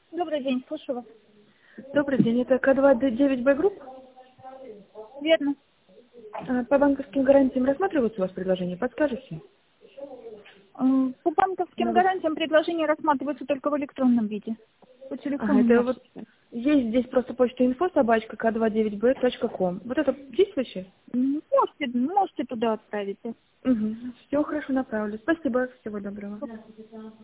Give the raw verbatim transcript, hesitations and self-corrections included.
Добрый день, слушаю вас. Добрый день, это К два девять Б групп. Верно. А, По банковским гарантиям рассматриваются у вас предложения, подскажете? М, По банковским На вот- гарантиям предложения рассматриваются только в электронном виде. По Ага, телефону это нет. вот есть здесь просто почта инфо собачка к два девять б точка ком. Вот это действующее? М, Можете, можете туда отправить. Угу. Все хорошо направлю. Спасибо, всего доброго.